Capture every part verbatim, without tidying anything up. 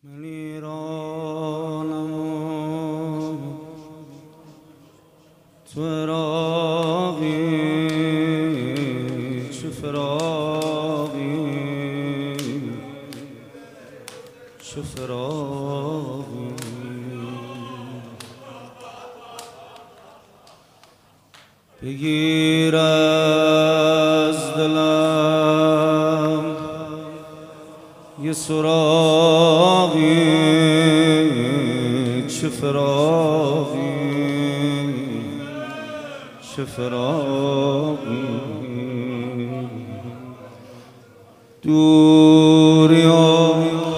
من ایرانم و تو عراقی، چه فراقی چه فراقی. بگیر از دلم یه سراغی، چه فراقی چه فراقی. دوری و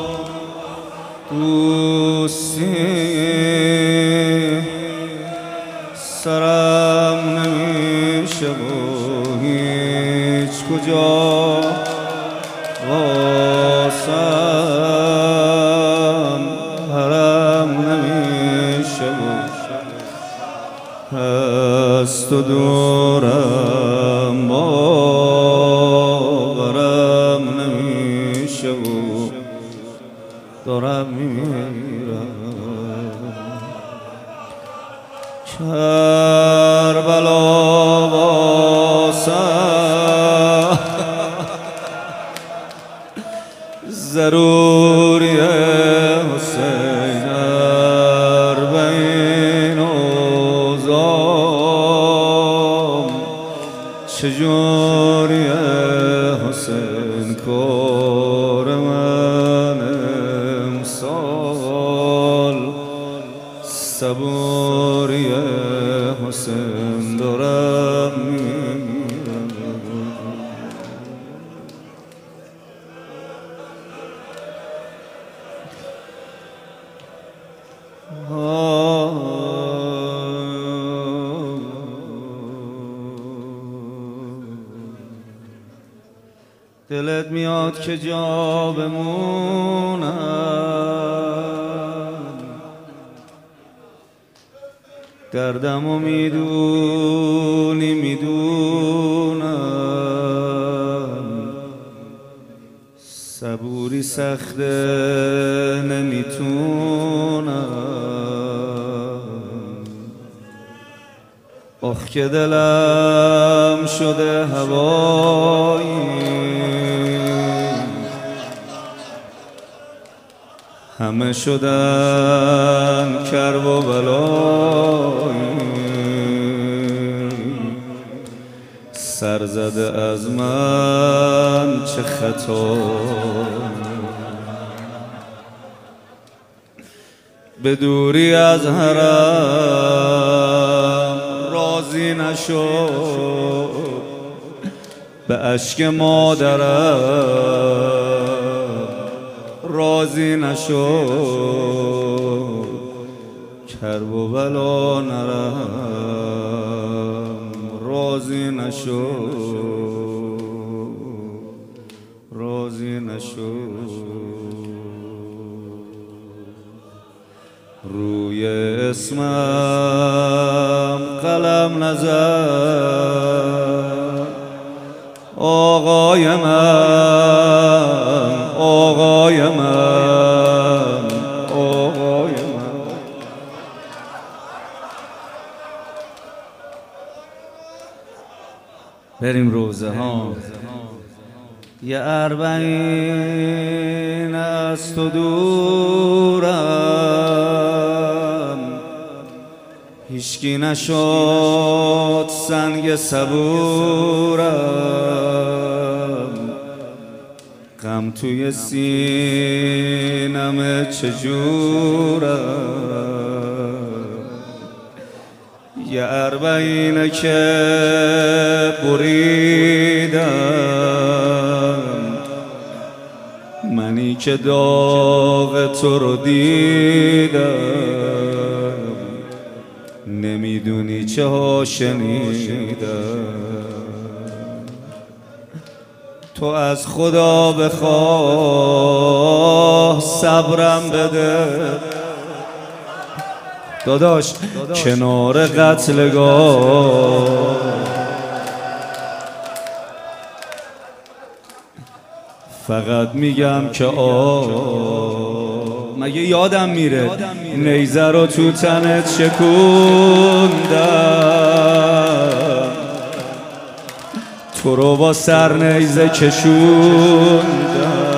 دوستی سرم نمیشه و هیچ کجا واسم حرم نمیشه و از تو دورم باورم نمیشه و دارم میمیرم. کربلا واسم ضروریه حسین، اربعین اوزام چجوریه حسین. کار من امسال صبوریه حسین، دارم میمیرم. دلت میاد که جا بمونم، دردمو میدونی میدونم، صبوری سخته نمیتونم. آخ که دلم شده هوایی، همه شدن کرب و بلایی. سر زده از من چه خطا، به دوری از حرم راضی نشو، به اشک مادرم راضی نشو. کرب و بلا نرم راضی نشو، راضی نشو. روی اسمم قلم نزن آقای من، آقای من، آقای من. بریم روزه ها. یه اربعین از تو دورم، هیچکی نشد سنگ صبورم. غم توی سینم چجورم، یه اربعینه که بریدم، منی که داغ تو رو دیدم. نمیدونی چه ها شنیدم. تو از خدا بخواه صبرم بده داداش، کنار قتلگاه. فقط میگم که آه مگه یادم میره نیزه رو تو تنت شکوندم، تو رو با سر نیزه کشوندم،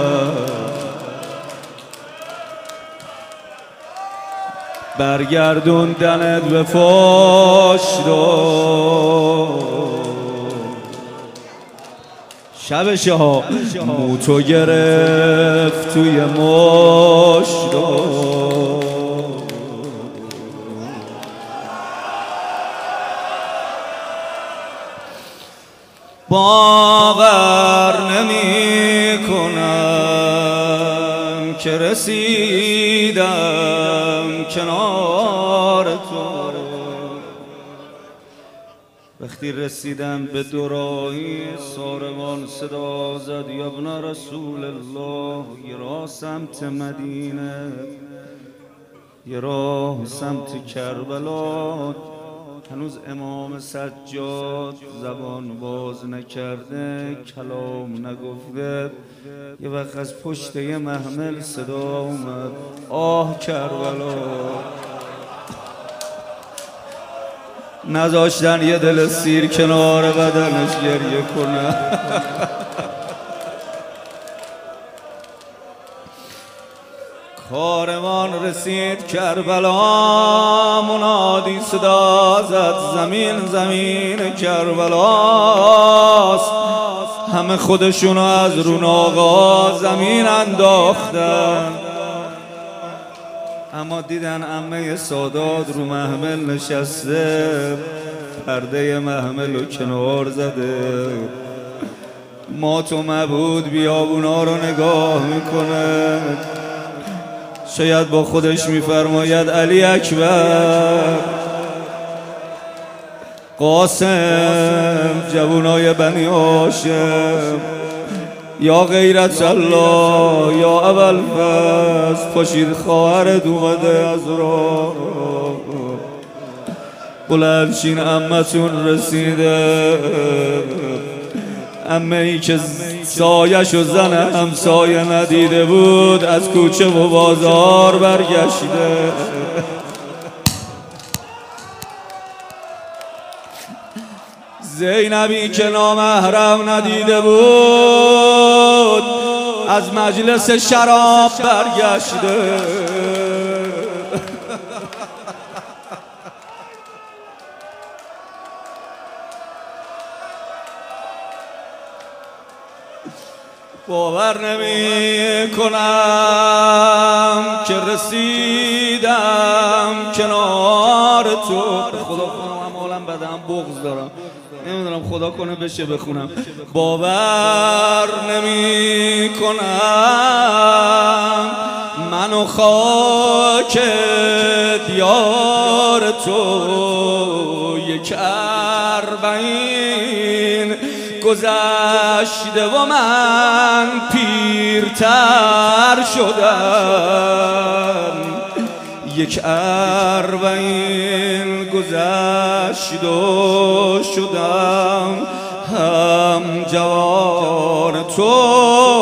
برگردوندنت به پشت و شبشه ها موتو گرفت توی مشت و باور نمی کنم که رسیدم کنار تو. وقتی رسیدم به دوراهی ساربان صدا زد یا ابن رسول الله، یه راه سمت مدینه یه راه سمت کربلا. هنوز امام سجاد زبان باز نکرده، کلام نگفته. یه وقت از پشت یه محمل صدا اومد آه کربلا. نذاشتن یه دل سیر کنار بدنش گریه کنه. کاروان رسید کربلا، منادی صدا زد زمین زمین کربلاست. همه خودشونو از رون آقا زمین انداختن، اما دیدن عمه سادات رو محمل نشسته، پرده محمل رو کنار زده، مات و مبهود بیابونا رو نگاه میکنه. شاید با خودش میفرماید علی اکبر، قاسم، جوانای بنی هاشم، یا غیرت الله، یا ابوالفضل، پاشید خواهرت اومده از راه، بلندشین عمتون رسیده. عمه ای که سایش و زن همسایه ندیده بود از کوچه و بازار برگشته. زینبی که نامحرم ندیده بود از مجلس شراب برگشته. باور نمی کنم که رسیدم کنار تو. خدا کنم عمالم بدم بغض دارم، نمیدونم خدا کنه بشه بخونم. باور نمی کنم منو خاک دیار تو یک اربعین گذشته و من پیرتر شدم. یک اربعین گذشت و شدم هم جوان تو.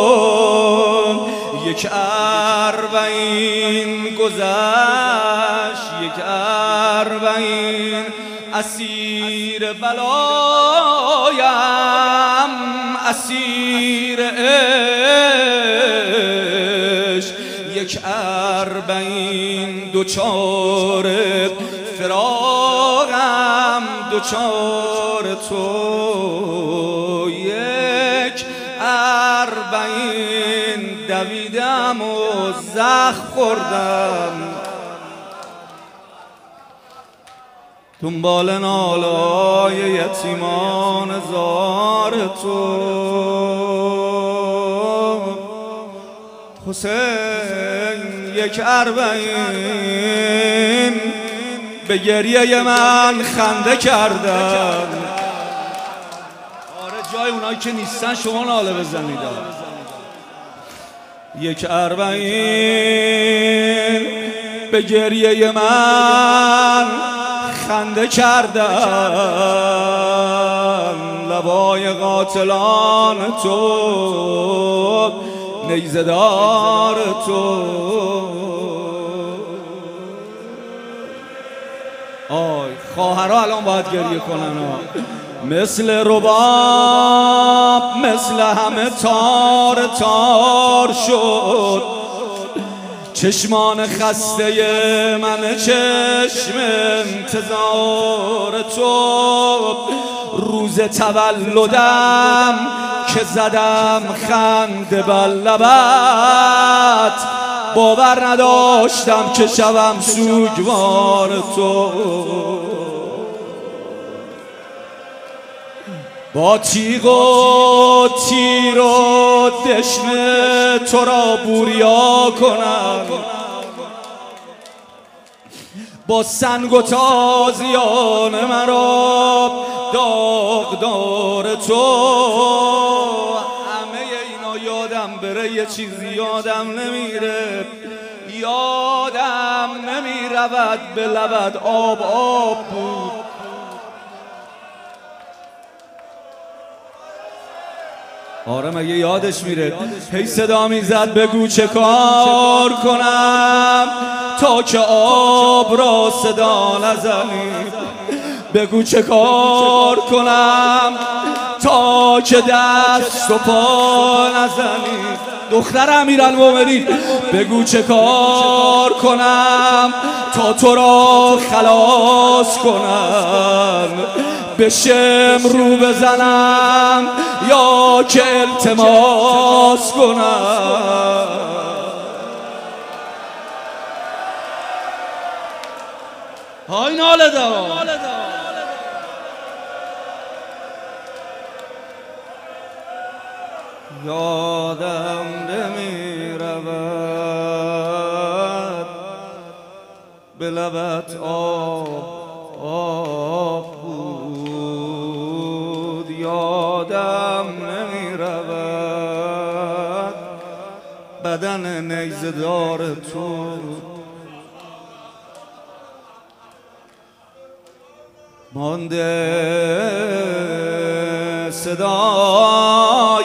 یک اربعین گذشت، یک اربعین اسیر بلایم، اسیر عشق. یک اربعین دوچار فراقم، دوچار تو. یک اربعین دویدم و زخم خوردم، دنبال نالای یتیمان زار تو. حسین یک اربعین به گریه من خنده کردن. آره جای اونایی که نیستن شما ناله بزنید. یک اربعین به گریه من خنده کردن. لبای قاتلان تو نیزدار تو. آی خواهرها الان باید گریه کنن ها. مثل رباب مثل همه تار تار شد چشمان خسته من، چشم انتظار تو. روز تولدم که زدم خنده بر لبت، باور نداشتم که شوم سوگوار تو. با تیغ و تیر و دشنه تو را بوریا کنم، با سنگ و تازیان مرا داغدار تو. همه اینا یادم بره یه چیزی یادم نمیره، یادم نمیرود به لبت آب آب بود. آره مگه یادش میره؟ هی صدا میزد بگو چه کار کنم تا که آب را صدا نزنی، بگو چه کار کنم تا که دست و پا نزنی. دختر امیرالمومنین بگو چه کار کنم تا تو را خلاص کنم، به شم رو بزنم یا که التماس کنم. های ناله دا یادم نمی رود به لبت آب آب بود، یادم نمی رود بدن نیزدار تو. مانده صدای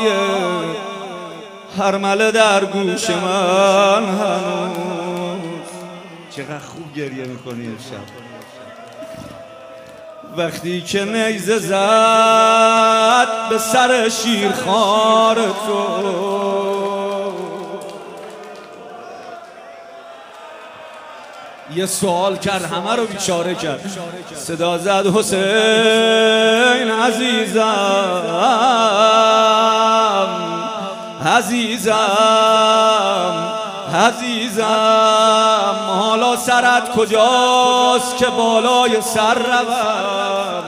هرمله در گوش من هنوز. چقدر خوب گریه میکنی امشب. وقتی که نیزه زد به سر شیرخوار تو، یه سوال کرد همه رو بیچاره کرد. صدا زد حسین عزیزم عزیزم عزیزم، حالا سرت کجاست که بالای سر روم.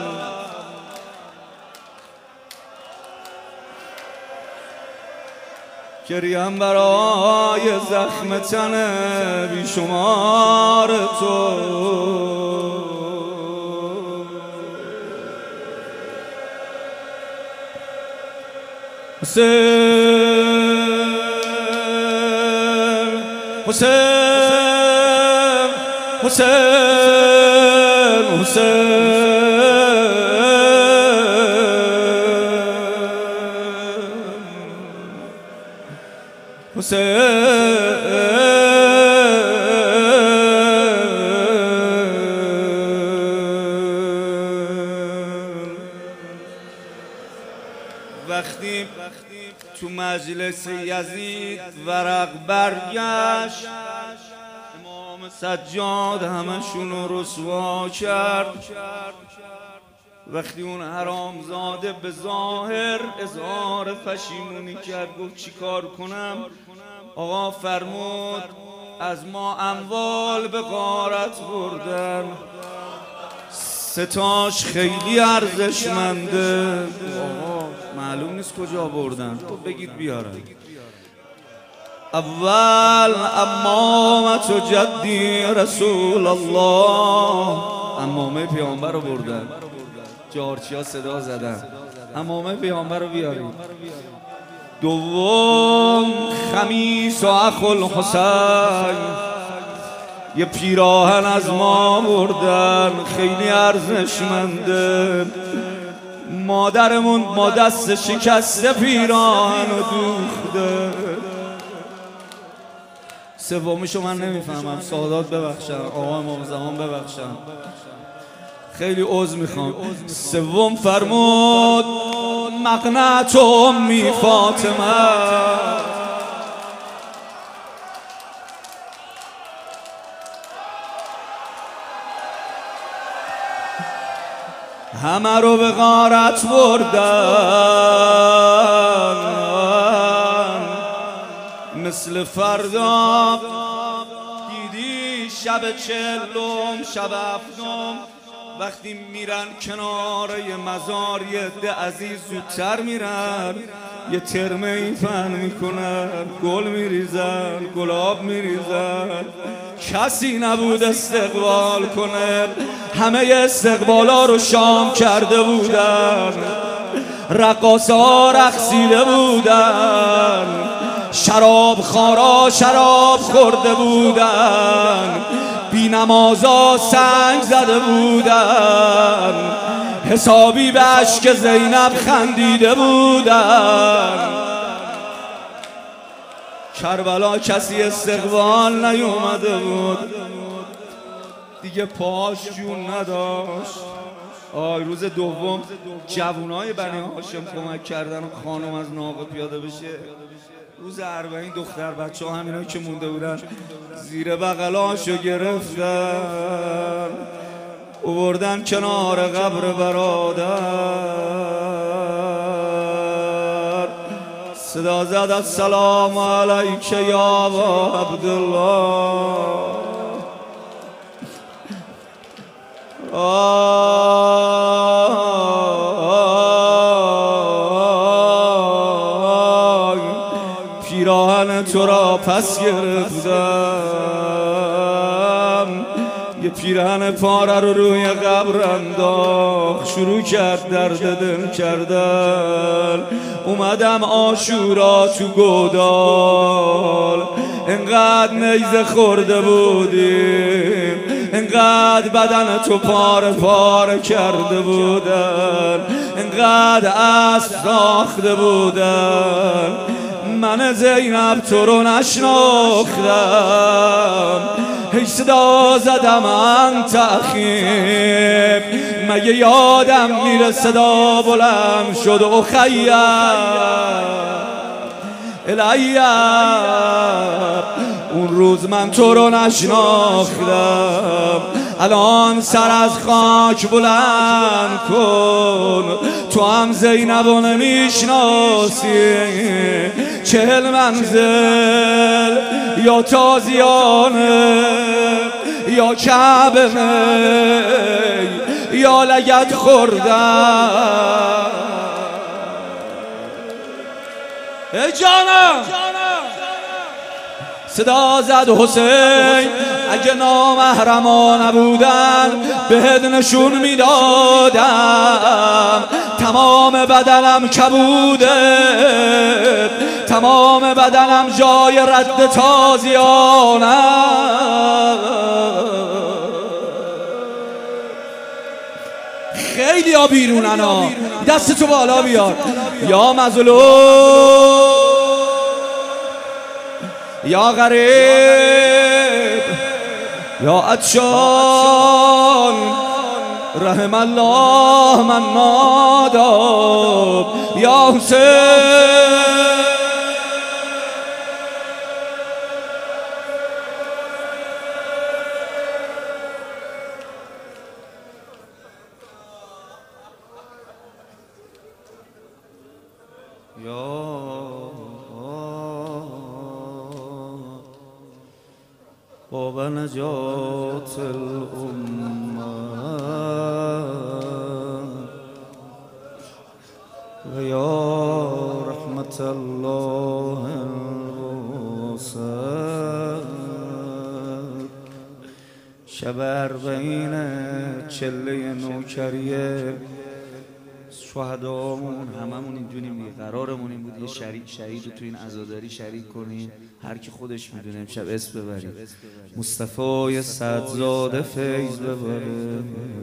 گریم برای زخم تن بیشمار تو. حسین حسین حسین حسین وقتی تو مجلس یزید ورق برگشت، امام سجاد همشون رو رسوا کرد. وقتی اون حرامزاده به ظاهر اظهار پشیمونی کرد، گفت چی کار کنم؟ آقا فرمود از ما اموال به غارت بردن، ستاش خیلی ارزشمنده. آقا معلوم نیست کجا بردن، تو بگید بیارن. اول امامت و جدی رسول الله، امامه پیامبر رو بردن. جارچی ها صدا زدن امامه پیامبر رو بیارید. دوم خمیس و اخل حسین، یه پیراهن از ما بردن، خیلی ارزشمنده. مادرمون با دست شکسته پیراهن رو دوخته. سومیشو من نمیفهمم، سادات ببخشن، آقا امام زمان ببخشن، خیلی عذر میخوام. سوم فرمود مقنعت امی فاطمه، همه رو به غارت بردن، مثل فردا دیدی شب چهلم شب هفتم وقتی میرن کنار یه مزار یه عده عزیز زودتر میرن، یه ترمه ای فن میکنن، گل میریزن، گلاب میریزن، کسی نبود استقبال کنه، همه استقبالا رو شام کرده بودن، رقاصه ها رقصیده بودن، شراب خارا شراب خورده بودن، بی نمازا سنگ زده بودن، حسابی به اشک زینب خندیده بودن. کربلا کسی استقبال نیومده بود دیگه، پاش جون نداشت. آی روز دوم جوونای بنی هاشم کمک کردن خانم از ناقه پیاده بشه. روز اربعین دختر بچه ها همینایی که مونده بودن زیر بغلاشو گرفتن اووردن کنار قبر برادر، صدا زد السلام علیک یا ابا عبدالله. پیراهن تو را پس گرفتم، یه پیراهن پاره رو روی قبر انداخت، شروع کرد درد دل کردن. اومدم عاشورا تو گودال، انقدر نیزه خورده بودیم، انقدر بدن تو پاره پاره کرده بودن، انقدر اسب ساخته بودن، من زینب تو رو نشناختم، هی صدا زدم انت اخی، مگه یادم میره صدا بلند شد اخی الیه، اون روز من تو رو نشناختم، الان سر از خاک بلند کن، تو هم زینب رو نمیشناسی، چهل منزل یا تازیانه یا کعبه یا لگد خوردن. ای جانم صدا زد حسین، اگه نامحرما نبودن بهت نشون میدادم، تمام بدنم کبوده، تمام بدنم جای رد تازیانم. خیلی ها بیرونن ها، دست تو بالا بیار. یا مظلوم یا غریب یا عطشان، رحم الله من ناداب یا حسین. باب نجات الامه و یا رحمت الله الواسع. شب اربعین چله نوکریه شهدامون هممون اینجوریم دیگه، قرارمون این بود یه شریک شهید رو تو این عزاداری شریک کنیم، هر کی خودش میدونه امشب اسم ببریم، مصطفی صدزاده فیض ببره.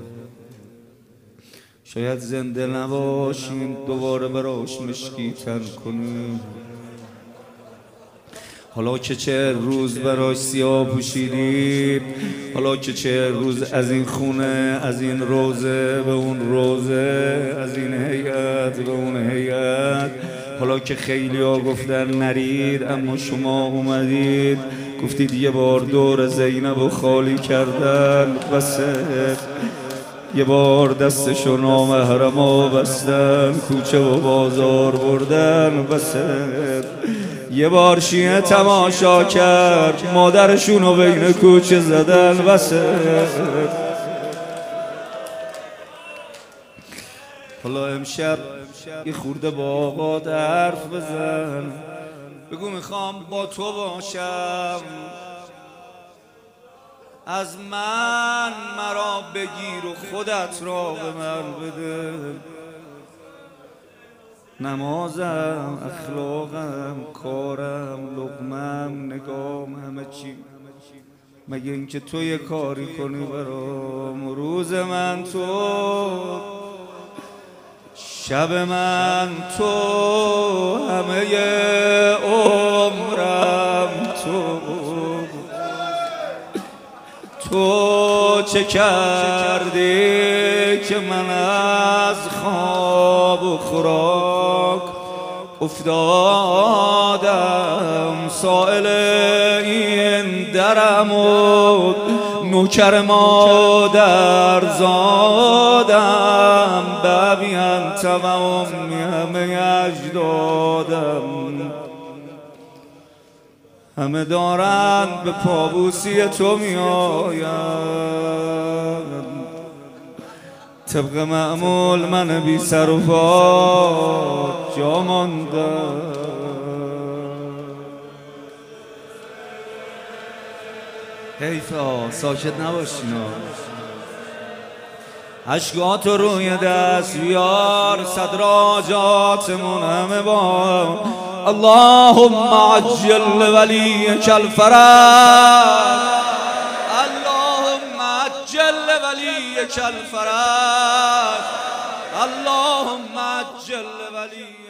شاید زنده نباشیم دوباره براش مشکی تن کنیم، حالا که چه روز براش سیاه پوشیدید، حالا که چه روز از این خونه، از این روزه به اون روزه، از این هیئت به اون هیئت، حالا که خیلی ها گفتن نرید اما شما اومدید، گفتید یه بار دور زینب و خالی کردن بسه، یه بار دستشو نامحرما بستن، کوچه و بازار بردن بسه، یه بار شیعه تماشا کرد مادرشونو بین کوچه زدن بسه. حالا امشب یه خورده با آقا حرف بزن، بگو میخوام با تو باشم، از من مرا بگیر و خودت را به من بده، نمازم، اخلاقم، کارم، لقمم، نگام، همه چی، مگه اینکه تو یه کاری کنی برام. روز من تو، شب من تو، همه عمرم تو. تو چه کردی که من از خواب و خوراک افتادم، سائل این درم و نوکر مادر زادم، بابی انت و امی همه اجدادم، همه دارن به پابوسی تو می آیند، طبق معمول من بی سر و پا جا ماندم. حیفا ساکت نباشینا، اشکاتو روی دست بیار، صدراجاتمون همه با اللهم عجل ولیک الفرج، اللهم عجل ولیک الفرج، اللهم عجل ولیک